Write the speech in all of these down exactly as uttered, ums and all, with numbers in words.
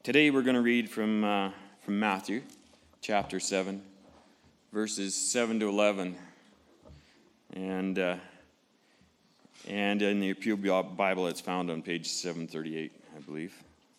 Today we're going to read from uh, from Matthew, chapter seven, verses seven to eleven, and uh, and in the Pew Bible it's found on page seven thirty-eight, I believe,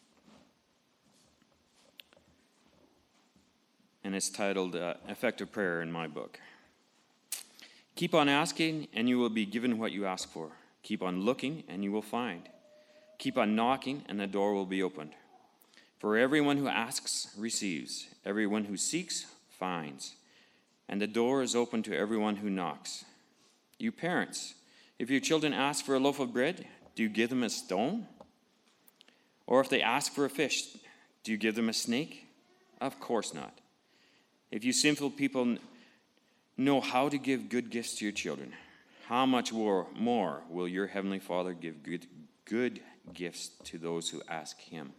and it's titled uh, "Effective Prayer" in my book. Keep on asking, and you will be given what you ask for. Keep on looking, and you will find. Keep on knocking, and the door will be opened. For everyone who asks receives, everyone who seeks finds, and the door is open to everyone who knocks. You parents, if your children ask for a loaf of bread, do you give them a stone? Or if they ask for a fish, do you give them a snake? Of course not. If you sinful people know how to give good gifts to your children, how much more, more will your heavenly Father give good, good gifts to those who ask him?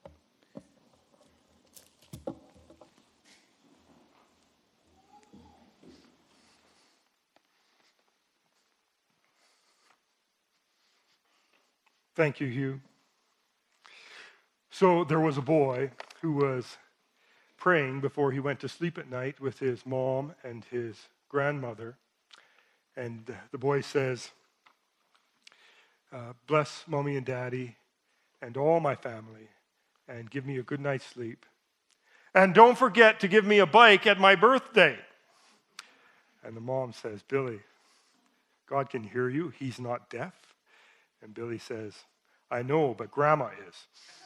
Thank you, Hugh. So there was a boy who was praying before he went to sleep at night with his mom and his grandmother. And the boy says, uh, bless mommy and daddy and all my family and give me a good night's sleep. And don't forget to give me a bike at my birthday. And the mom says, Billy, God can hear you. He's not deaf. And Billy says, I know, but Grandma is.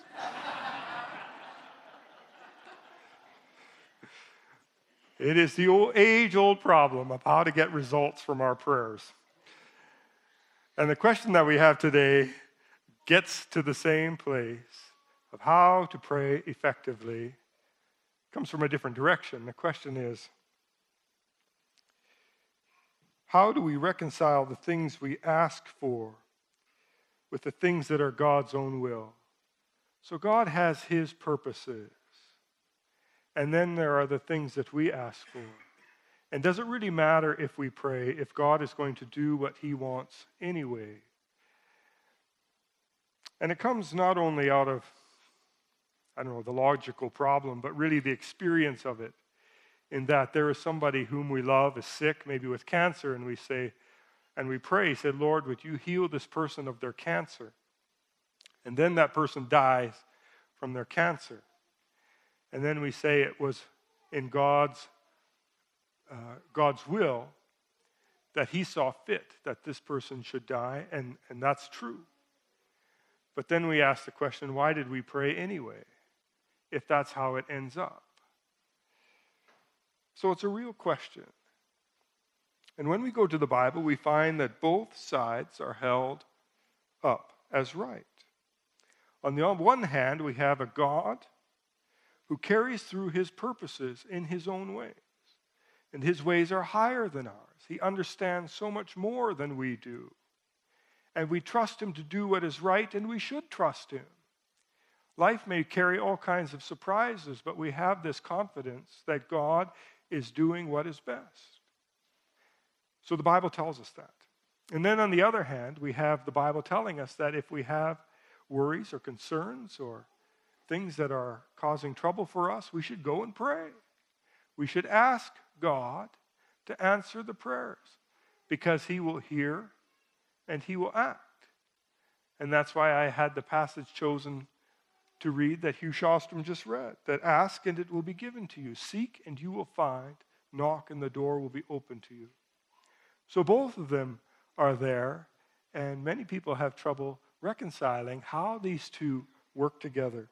It is the old, age-old problem of how to get results from our prayers. And the question that we have today gets to the same place of how to pray effectively. It comes from a different direction. The question is, how do we reconcile the things we ask for with the things that are God's own will? So God has his purposes. And then there are the things that we ask for. And does it really matter if we pray, if God is going to do what he wants anyway? And it comes not only out of, I don't know, the logical problem, but really the experience of it, in that there is somebody whom we love is sick, maybe with cancer, and we say, and we pray, say, Lord, would you heal this person of their cancer? And then that person dies from their cancer. And then we say it was in God's, uh, God's will that he saw fit that this person should die, and, and that's true. But then we ask the question, why did we pray anyway, if that's how it ends up? So it's a real question. And when we go to the Bible, we find that both sides are held up as right. On the one hand, we have a God who carries through his purposes in his own ways. And his ways are higher than ours. He understands so much more than we do. And we trust him to do what is right, and we should trust him. Life may carry all kinds of surprises, but we have this confidence that God is doing what is best. So the Bible tells us that. And then on the other hand, we have the Bible telling us that if we have worries or concerns or things that are causing trouble for us, we should go and pray. We should ask God to answer the prayers because he will hear and he will act. And that's why I had the passage chosen to read that Hugh Shostrom just read, that ask and it will be given to you. Seek and you will find. Knock and the door will be open to you. So both of them are there, and many people have trouble reconciling how these two work together.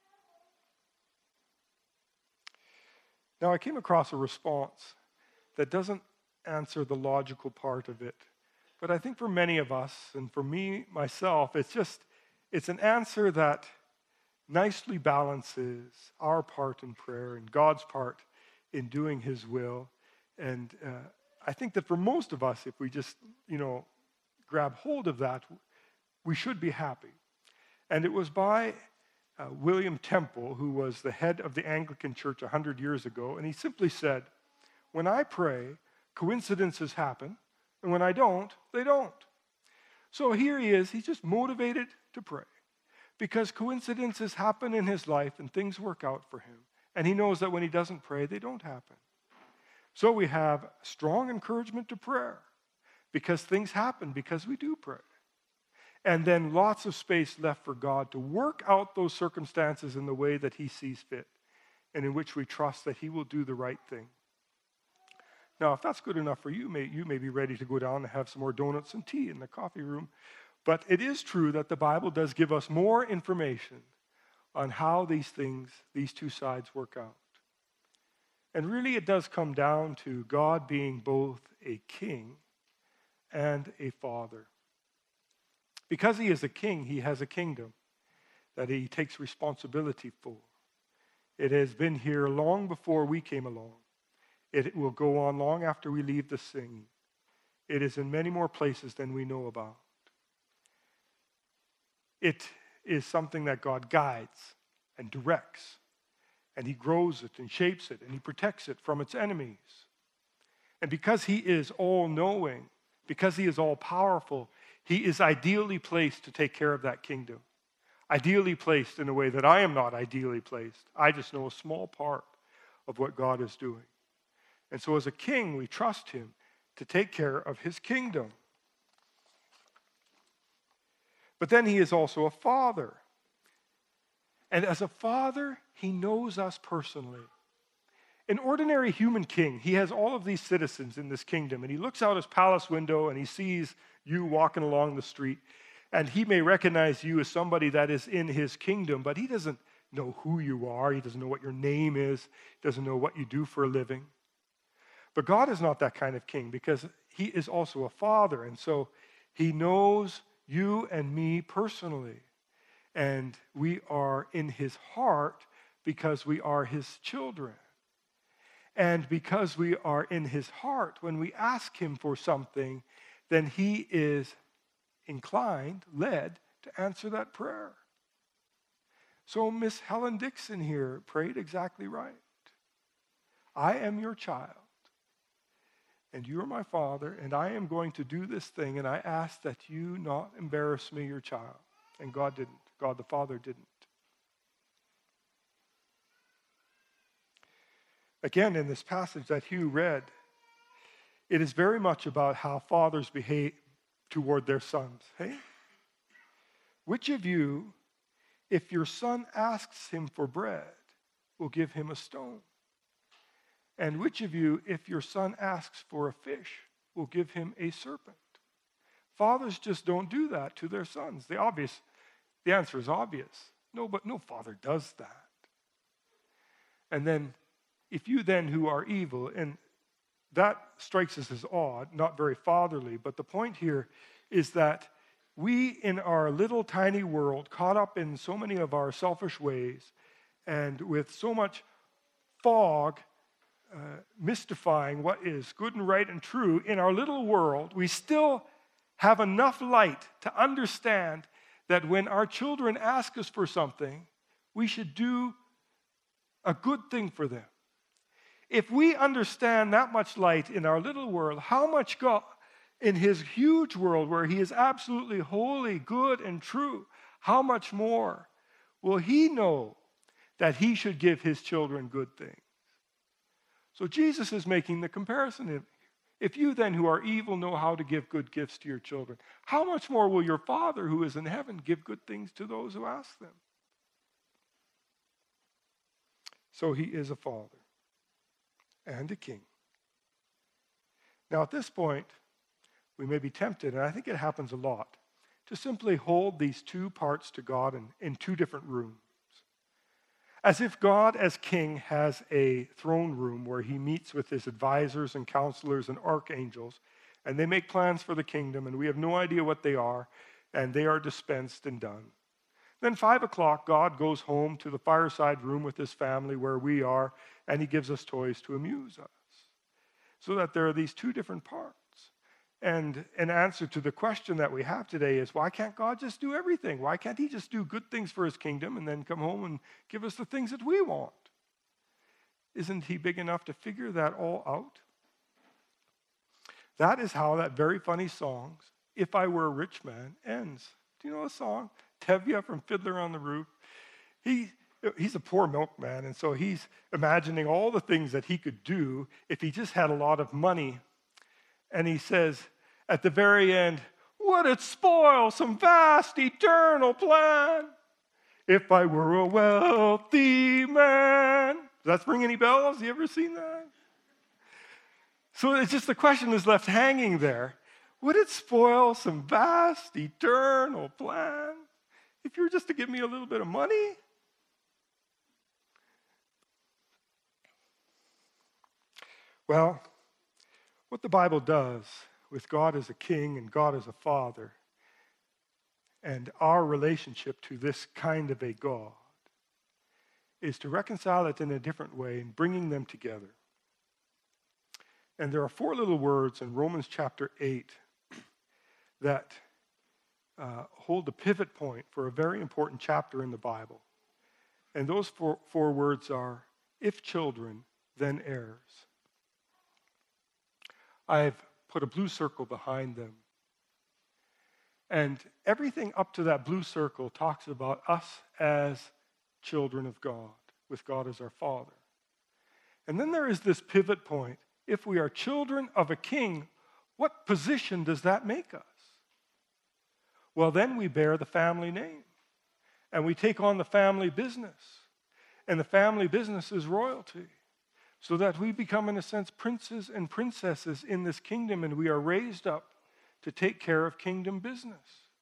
Now, I came across a response that doesn't answer the logical part of it, but I think for many of us, and for me, myself, it's just, it's an answer that nicely balances our part in prayer and God's part in doing his will. And uh, I think that for most of us, if we just, you know, grab hold of that, we should be happy. And it was by uh, William Temple, who was the head of the Anglican Church one hundred years ago, and he simply said, when I pray, coincidences happen, and when I don't, they don't. So here he is, he's just motivated to pray. because coincidences happen in his life and things work out for him. And he knows that when he doesn't pray, they don't happen. So we have strong encouragement to prayer because things happen because we do pray. And then lots of space left for God to work out those circumstances in the way that he sees fit and in which we trust that he will do the right thing. Now, if that's good enough for you, may, you may be ready to go down and have some more donuts and tea in the coffee room. But it is true that the Bible does give us more information on how these things, these two sides work out. And really it does come down to God being both a king and a father. Because he is a king, he has a kingdom that he takes responsibility for. It has been here long before we came along. It will go on long after we leave the scene. It is in many more places than we know about. It is something that God guides and directs, and he grows it and shapes it, and he protects it from its enemies. And because he is all-knowing, because he is all-powerful, he is ideally placed to take care of that kingdom. Ideally placed in a way that I am not ideally placed. I just know a small part of what God is doing. And so as a king, we trust him to take care of his kingdom. But then he is also a father. And as a father, he knows us personally. An ordinary human king, he has all of these citizens in this kingdom, and he looks out his palace window and he sees you walking along the street, and he may recognize you as somebody that is in his kingdom, but he doesn't know who you are. He doesn't know what your name is. He doesn't know what you do for a living. But God is not that kind of king because he is also a father, and so he knows you and me personally. And we are in his heart because we are his children. And because we are in his heart, when we ask him for something, then he is inclined, led to answer that prayer. So Miss Helen Dixon here prayed exactly right. I am your child, and you are my father, and I am going to do this thing, and I ask that you not embarrass me, your child. And God didn't. God the Father didn't. Again, in this passage that Hugh read, it is very much about how fathers behave toward their sons. Hey? Which of you, if your son asks him for bread, will give him a stone? And which of you, if your son asks for a fish, will give him a serpent? Fathers just don't do that to their sons. The obvious, the answer is obvious. No, but no father does that. And then, if you then who are evil, and that strikes us as odd, not very fatherly, but the point here is that we in our little tiny world, caught up in so many of our selfish ways, and with so much fog uh, mystifying what is good and right and true, in our little world, we still have enough light to understand that when our children ask us for something, we should do a good thing for them. If we understand that much light in our little world, how much God, in his huge world where he is absolutely holy, good, and true, how much more will he know that he should give his children good things? So Jesus is making the comparison. If you then who are evil know how to give good gifts to your children, how much more will your Father who is in heaven give good things to those who ask them? So he is a father and a king. Now at this point, we may be tempted, and I think it happens a lot, to simply hold these two parts to God in, in two different rooms. As if God as king has a throne room where he meets with his advisors and counselors and archangels, and they make plans for the kingdom, and we have no idea what they are, and they are dispensed and done. Then five o'clock, God goes home to the fireside room with his family where we are, and he gives us toys to amuse us. So that there are these two different parts. And an answer to the question that we have today is, why can't God just do everything? Why can't he just do good things for his kingdom and then come home and give us the things that we want? Isn't he big enough to figure that all out? That is how that very funny song, If I Were a Rich Man, ends. Do you know the song? Tevye from Fiddler on the Roof. He, he's a poor milkman, and so he's imagining all the things that he could do if he just had a lot of money. And he says, at the very end, would it spoil some vast eternal plan if I were a wealthy man? Does that ring any bells? You ever seen that? So it's just the question is left hanging there. Would it spoil some vast eternal plan if you were just to give me a little bit of money? Well, what the Bible does with God as a king and God as a father and our relationship to this kind of a God is to reconcile it in a different way and bringing them together. And there are four little words in Romans chapter eight that uh, hold the pivot point for a very important chapter in the Bible. And those four, four words are, if children, then heirs. I've put a blue circle behind them. And everything up to that blue circle talks about us as children of God, with God as our Father. And then there is this pivot point. If we are children of a king, what position does that make us? Well, then we bear the family name, and we take on the family business. And the family business is royalty, so that we become, in a sense, princes and princesses in this kingdom, and we are raised up to take care of kingdom business.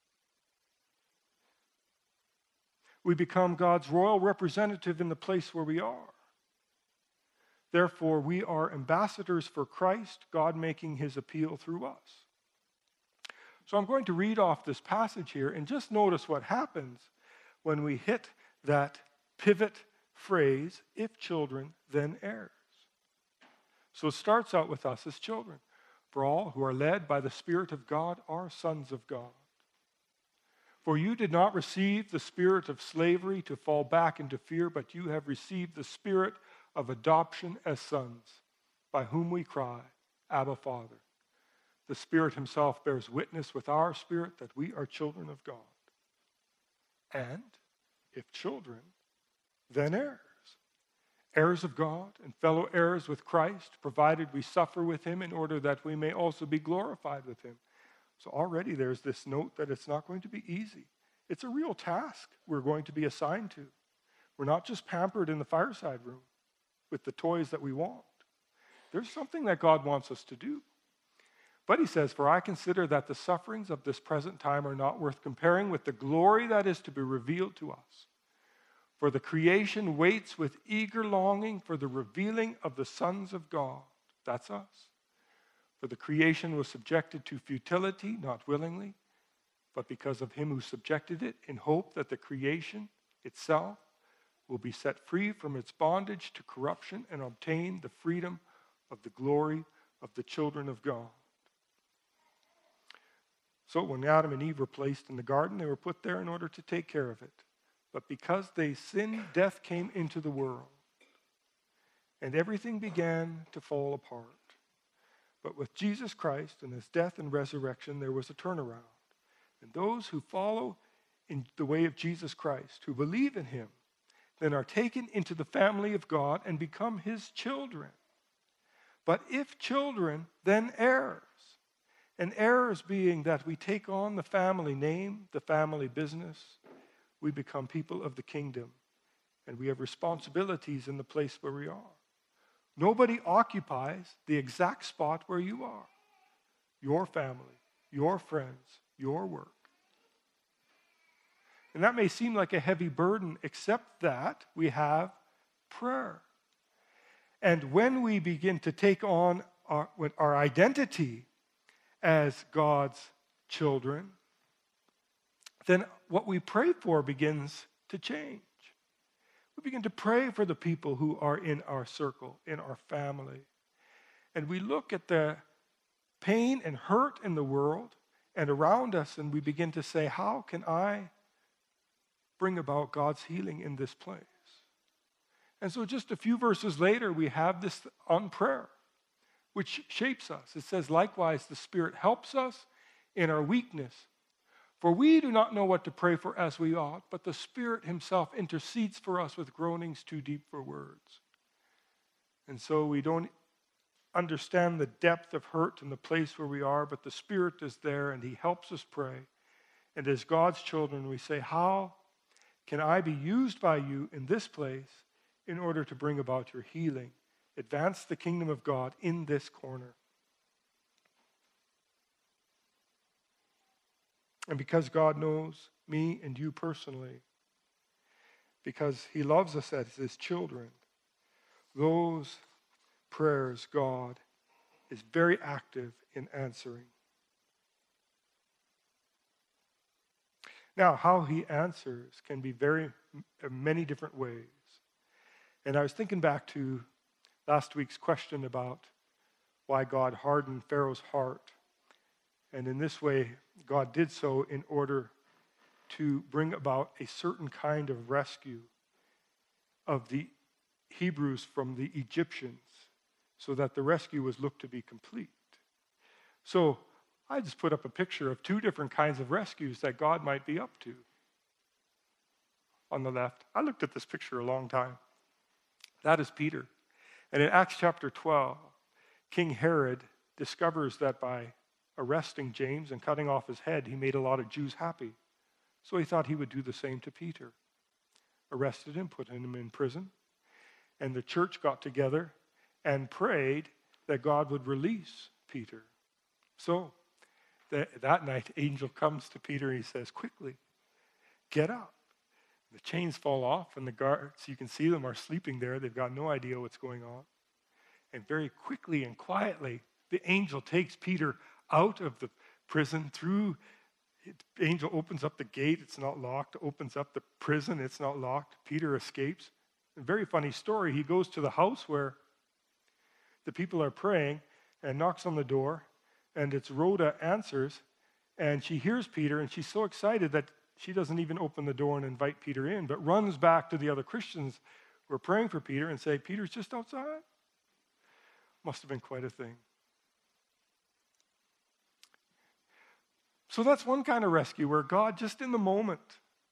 We become God's royal representative in the place where we are. Therefore, we are ambassadors for Christ, God making his appeal through us. So I'm going to read off this passage here and just notice what happens when we hit that pivot phrase, if children, then heirs. So it starts out with us as children. For all who are led by the Spirit of God are sons of God. For you did not receive the spirit of slavery to fall back into fear, but you have received the spirit of adoption as sons, by whom we cry, Abba, Father. The Spirit himself bears witness with our spirit that we are children of God. And if children, then heirs. Heirs of God and fellow heirs with Christ, provided we suffer with him in order that we may also be glorified with him. So already there's this note that it's not going to be easy. It's a real task we're going to be assigned to. We're not just pampered in the fireside room with the toys that we want. There's something that God wants us to do. But he says, for I consider that the sufferings of this present time are not worth comparing with the glory that is to be revealed to us. For the creation waits with eager longing for the revealing of the sons of God. That's us. For the creation was subjected to futility, not willingly, but because of him who subjected it, in hope that the creation itself will be set free from its bondage to corruption and obtain the freedom of the glory of the children of God. So when Adam and Eve were placed in the garden, they were put there in order to take care of it. But because they sinned, death came into the world, and everything began to fall apart. But with Jesus Christ and his death and resurrection, there was a turnaround. And those who follow in the way of Jesus Christ, who believe in him, then are taken into the family of God and become his children. But if children, then heirs. And heirs being that we take on the family name, the family business, we become people of the kingdom. And we have responsibilities in the place where we are. Nobody occupies the exact spot where you are. Your family, your friends, your work. And that may seem like a heavy burden, except that we have prayer. And when we begin to take on our, our identity as God's children, then what we pray for begins to change. We begin to pray for the people who are in our circle, in our family. And we look at the pain and hurt in the world and around us, and we begin to say, how can I bring about God's healing in this place? And so just a few verses later, we have this on prayer, which shapes us. It says, likewise, the Spirit helps us in our weakness. For we do not know what to pray for as we ought, but the Spirit himself intercedes for us with groanings too deep for words. And so we don't understand the depth of hurt in the place where we are, but the Spirit is there and he helps us pray. And as God's children, we say, how can I be used by you in this place in order to bring about your healing? Advance the kingdom of God in this corner. And because God knows me and you personally, because he loves us as his children, those prayers God is very active in answering. Now, how he answers can be very many different ways. And I was thinking back to last week's question about why God hardened Pharaoh's heart. And in this way, God did so in order to bring about a certain kind of rescue of the Hebrews from the Egyptians, so that the rescue was looked to be complete. So I just put up a picture of two different kinds of rescues that God might be up to. On the left, I looked at this picture a long time. That is Peter. And in Acts chapter twelve, King Herod discovers that by arresting James and cutting off his head, he made a lot of Jews happy. So he thought he would do the same to Peter. Arrested him, put him in prison, and the church got together and prayed that God would release Peter. So that, that night, angel comes to Peter and he says, quickly, get up. The chains fall off and the guards, you can see them, are sleeping there. They've got no idea what's going on. And very quickly and quietly, the angel takes Peter out of the prison through. The angel opens up the gate, it's not locked. Opens up the prison, it's not locked. Peter escapes. A very funny story. He goes to the house where the people are praying and knocks on the door, and it's Rhoda answers, and she hears Peter, and she's so excited that she doesn't even open the door and invite Peter in, but runs back to the other Christians who are praying for Peter and say, Peter's just outside. Must have been quite a thing. So that's one kind of rescue where God, just in the moment,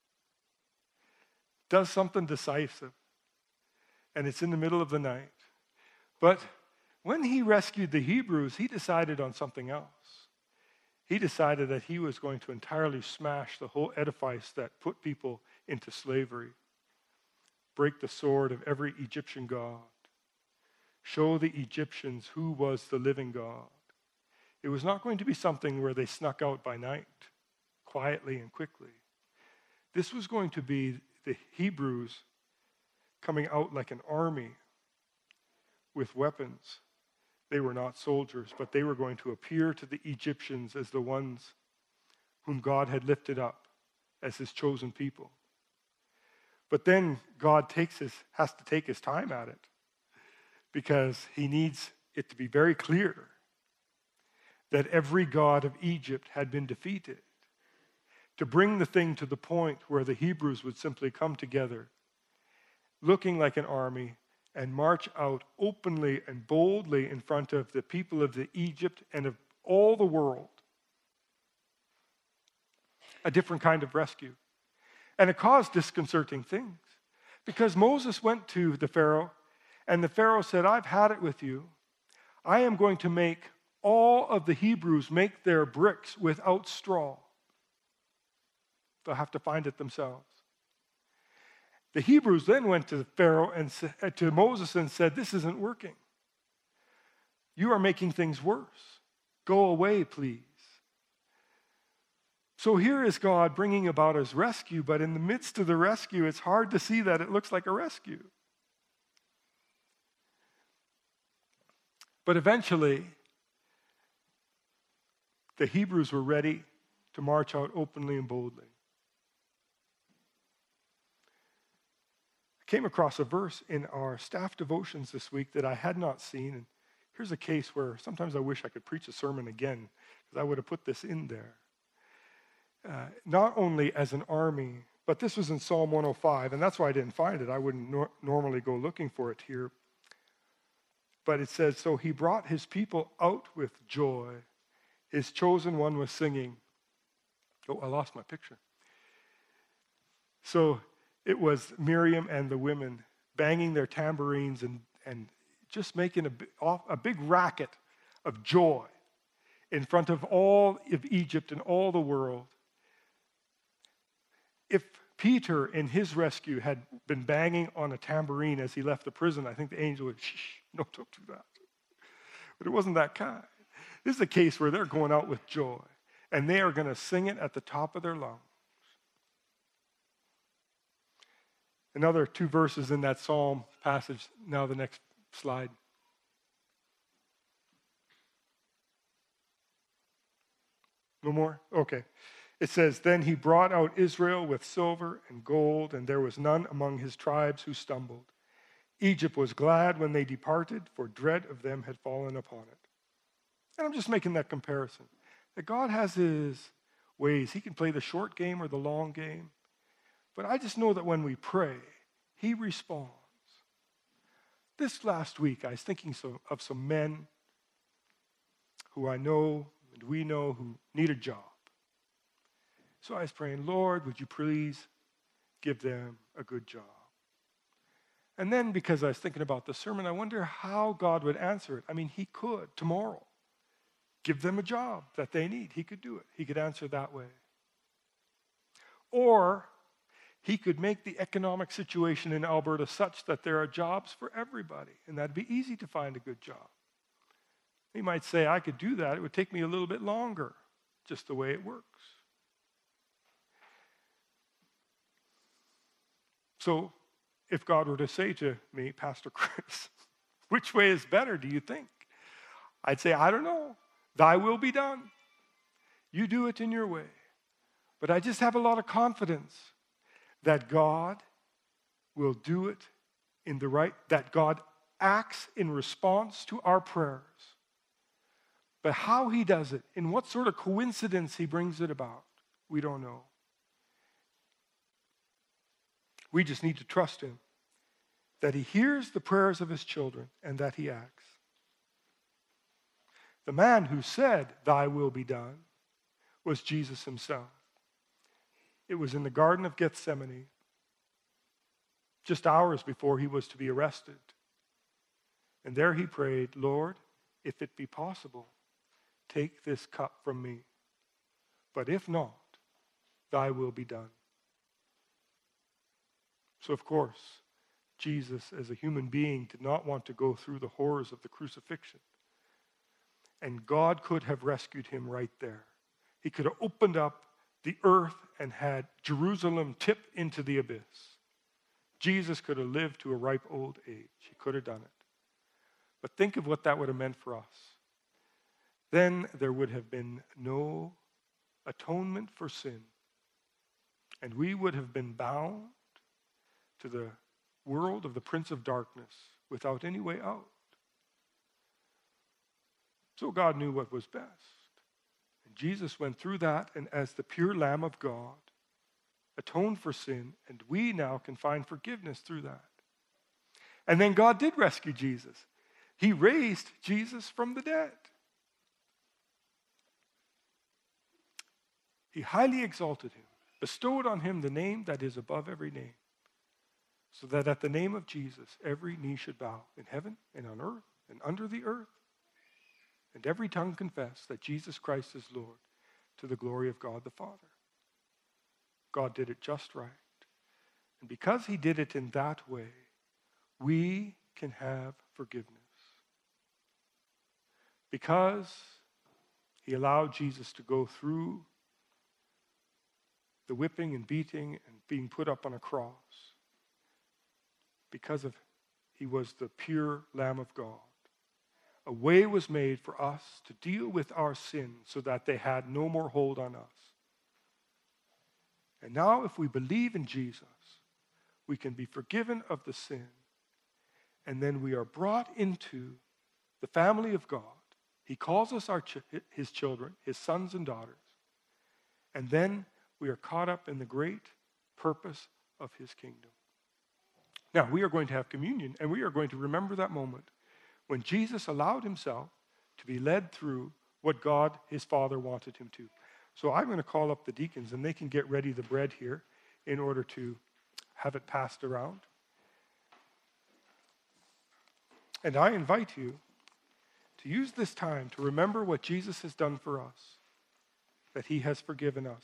does something decisive. And it's in the middle of the night. But when he rescued the Hebrews, he decided on something else. He decided that he was going to entirely smash the whole edifice that put people into slavery, break the sword of every Egyptian god, show the Egyptians who was the living God. It was not going to be something where they snuck out by night, quietly and quickly. This was going to be the Hebrews coming out like an army with weapons. They were not soldiers, but they were going to appear to the Egyptians as the ones whom God had lifted up as his chosen people. But then God takes his, has to take his time at it, because he needs it to be very clear that every god of Egypt had been defeated, to bring the thing to the point where the Hebrews would simply come together, looking like an army, and march out openly and boldly in front of the people of the Egypt and of all the world. A different kind of rescue. And it caused disconcerting things, because Moses went to the Pharaoh, and the Pharaoh said, I've had it with you. I am going to make all of the Hebrews make their bricks without straw. They'll have to find it themselves. The Hebrews then went to the Pharaoh and to Moses and said, this isn't working. You are making things worse. Go away, please. So here is God bringing about his rescue, but in the midst of the rescue, it's hard to see that it looks like a rescue. But eventually, the Hebrews were ready to march out openly and boldly. I came across a verse in our staff devotions this week that I had not seen. And here's a case where sometimes I wish I could preach a sermon again, because I would have put this in there. Uh, not only as an army, but this was in Psalm one oh five, and that's why I didn't find it. I wouldn't nor- normally go looking for it here. But it says, so he brought his people out with joy. His chosen one was singing. Oh, I lost my picture. So it was Miriam and the women banging their tambourines and, and just making a, a big racket of joy in front of all of Egypt and all the world. If Peter in his rescue had been banging on a tambourine as he left the prison, I think the angel would, shh, no, don't do that. But it wasn't that kind. This is a case where they're going out with joy, and they are going to sing it at the top of their lungs. Another two verses in that psalm passage. Now the next slide. No more? Okay. It says, then he brought out Israel with silver and gold, and there was none among his tribes who stumbled. Egypt was glad when they departed, for dread of them had fallen upon it. And I'm just making that comparison. That God has his ways. He can play the short game or the long game. But I just know that when we pray, he responds. This last week, I was thinking so, of some men who I know and we know who need a job. So I was praying, Lord, would you please give them a good job? And then because I was thinking about the sermon, I wonder how God would answer it. I mean, he could tomorrow give them a job that they need. He could do it. He could answer that way. Or he could make the economic situation in Alberta such that there are jobs for everybody, and that'd be easy to find a good job. He might say, I could do that. It would take me a little bit longer, just the way it works. So if God were to say to me, Pastor Chris, which way is better, do you think? I'd say, I don't know. Thy will be done. You do it in your way. But I just have a lot of confidence that God will do it in the right, that God acts in response to our prayers. But how he does it, in what sort of coincidence he brings it about, we don't know. We just need to trust him, that he hears the prayers of his children and that he acts. The man who said, thy will be done, was Jesus himself. It was in the Garden of Gethsemane, just hours before he was to be arrested. And there he prayed, Lord, if it be possible, take this cup from me. But if not, thy will be done. So of course, Jesus, as a human being, did not want to go through the horrors of the crucifixion. And God could have rescued him right there. He could have opened up the earth and had Jerusalem tip into the abyss. Jesus could have lived to a ripe old age. He could have done it. But think of what that would have meant for us. Then there would have been no atonement for sin. And we would have been bound to the world of the Prince of Darkness without any way out. So God knew what was best. And Jesus went through that, and as the pure Lamb of God, atoned for sin, and we now can find forgiveness through that. And then God did rescue Jesus. He raised Jesus from the dead. He highly exalted him, bestowed on him the name that is above every name, so that at the name of Jesus, every knee should bow in heaven and on earth and under the earth, and every tongue confess that Jesus Christ is Lord, to the glory of God the Father. God did it just right. And because he did it in that way, we can have forgiveness. Because he allowed Jesus to go through the whipping and beating and being put up on a cross, because of he was the pure Lamb of God, a way was made for us to deal with our sin so that they had no more hold on us. And now if we believe in Jesus, we can be forgiven of the sin, and then we are brought into the family of God. He calls us our ch- his children, his sons and daughters, and then we are caught up in the great purpose of his kingdom. Now, we are going to have communion, and we are going to remember that moment when Jesus allowed himself to be led through what God, his Father, wanted him to. So I'm going to call up the deacons, and they can get ready the bread here in order to have it passed around. And I invite you to use this time to remember what Jesus has done for us, that he has forgiven us.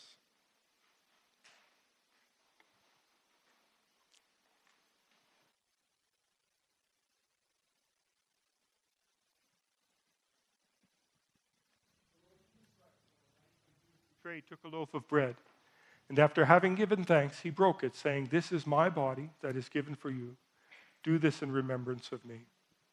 He took a loaf of bread, and after having given thanks, he broke it, saying, "This is my body that is given for you. Do this in remembrance of me."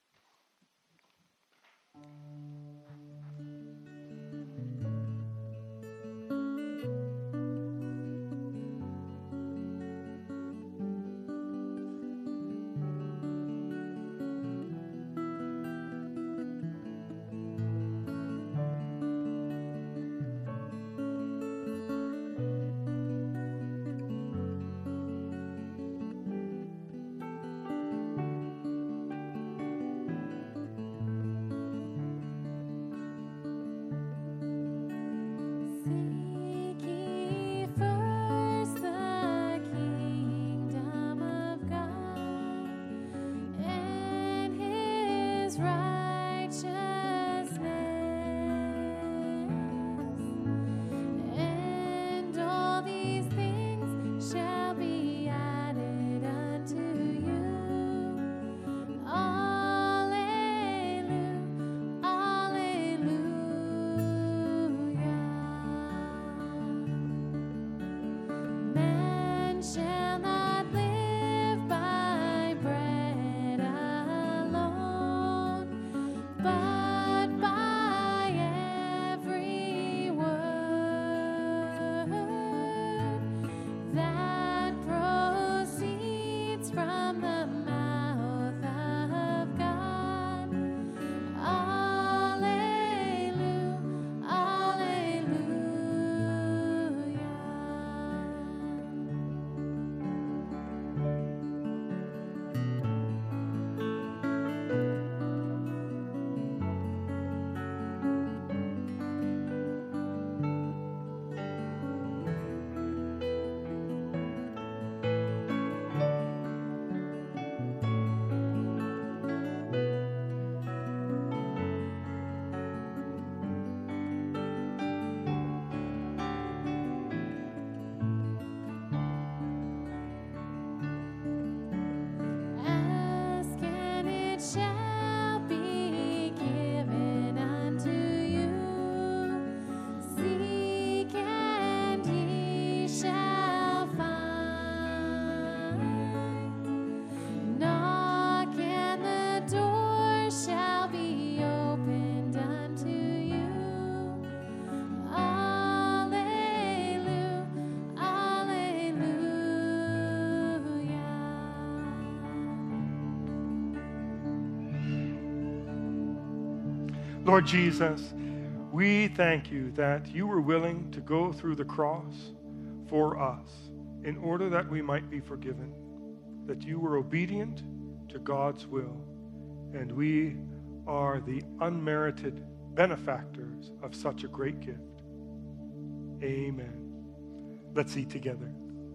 Lord Jesus, we thank you that you were willing to go through the cross for us in order that we might be forgiven, that you were obedient to God's will, and we are the unmerited benefactors of such a great gift. Amen. Let's eat together.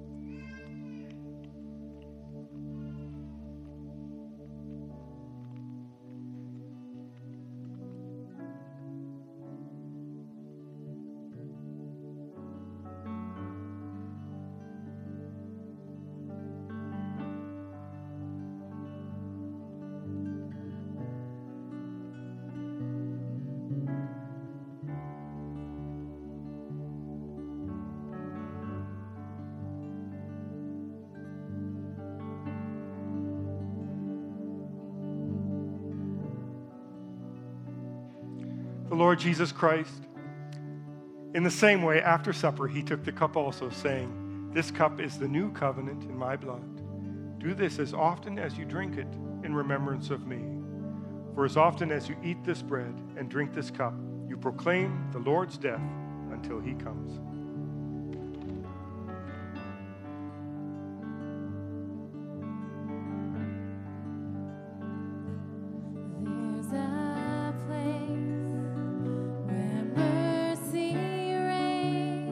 The Lord Jesus Christ, in the same way, after supper, he took the cup also, saying, "This cup is the new covenant in my blood. Do this as often as you drink it in remembrance of me. For as often as you eat this bread and drink this cup, you proclaim the Lord's death until he comes." There's a place where mercy reigns.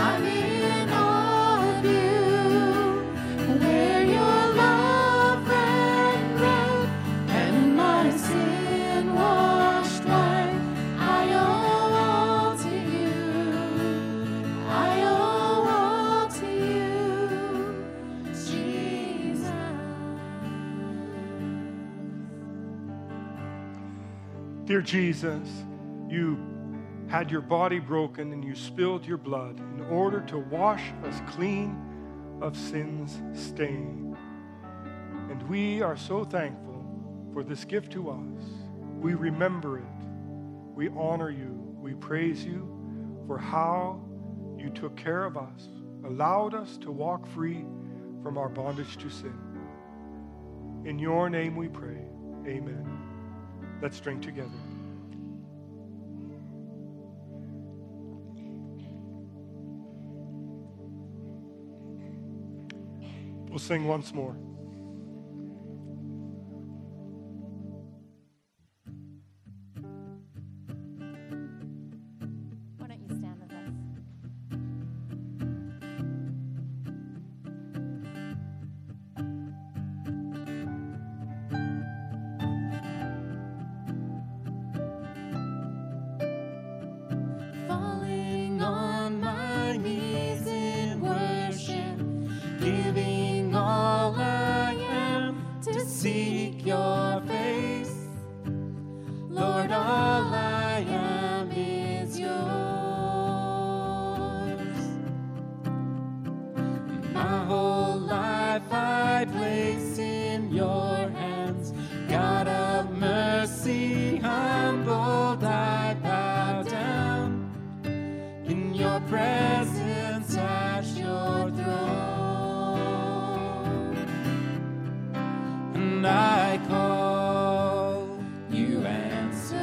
I'm in awe of you, where your love ran red, and my sin washed white. I owe all to you. I owe all to you, Jesus. Dear Jesus, you had your body broken and you spilled your blood in order to wash us clean of sin's stain. And we are so thankful for this gift to us. We remember it. We honor you. We praise you for how you took care of us, allowed us to walk free from our bondage to sin. In your name we pray. Amen. Let's drink together. We'll sing once more. Why don't you stand with us? Falling on my knees in worship, giving all I am to seek your face. Lord, all I am is yours. My whole life I place in your hands. God of mercy, humbled I bow down in your presence at your throne. And I call, you answer,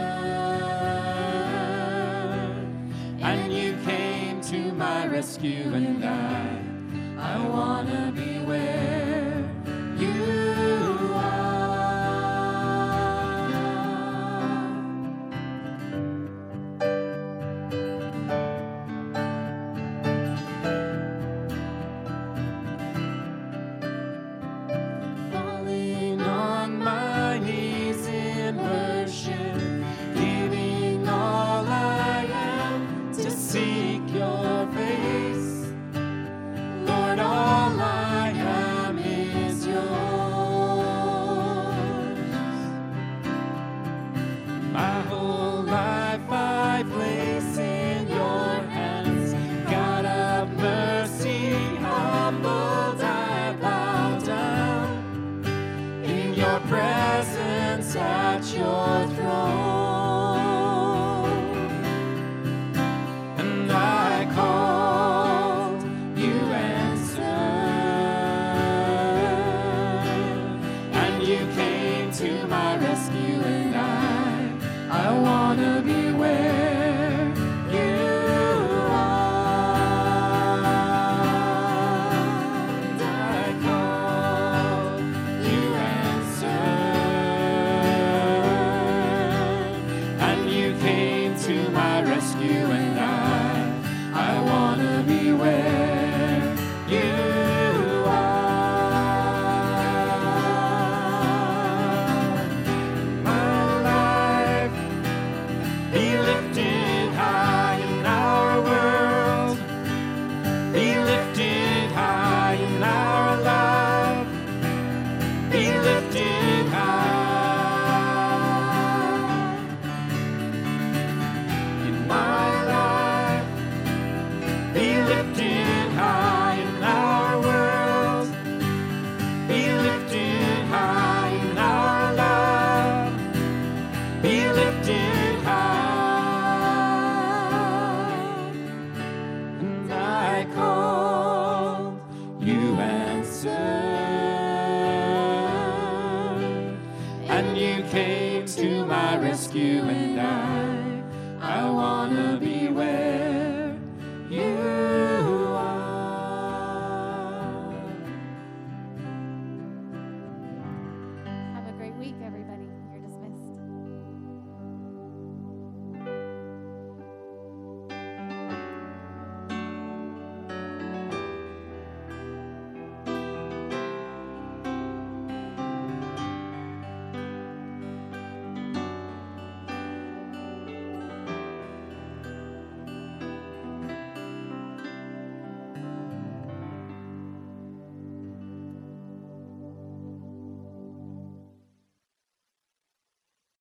and you came to my rescue, and I, I wanna be where